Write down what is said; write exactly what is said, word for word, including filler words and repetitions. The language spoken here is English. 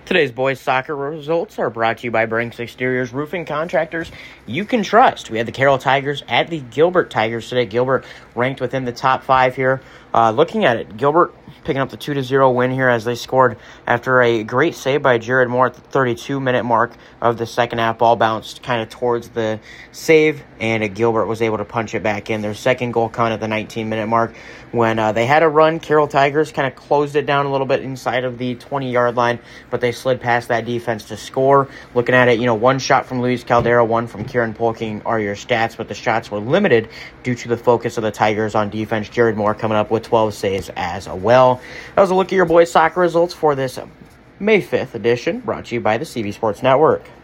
Today's boys soccer results are brought to you by Brinks Exteriors Roofing Contractors you can trust. We had the Carroll Tigers at the Gilbert Tigers today. Gilbert ranked within the top five here. Uh, looking at it, Gilbert picking up the two to zero win here as they scored after a great save by Jared Moore at the thirty-two minute mark of the second half. Ball bounced kind of towards the save, and Gilbert was able to punch it back in. Their second goal coming at the nineteen minute mark when uh, they had a run. Carroll Tigers kind of closed it down a little bit inside of the twenty-yard line, but they slid past that defense to score. Looking at it, you know, one shot from Luis Caldera, one from Kieran Polking are your stats, but the shots were limited due to the focus of the Tigers on defense. Jared Moore coming up with twelve saves as well. That was a look at your boys' soccer results for this May fifth edition, brought to you by the C B Sports Network.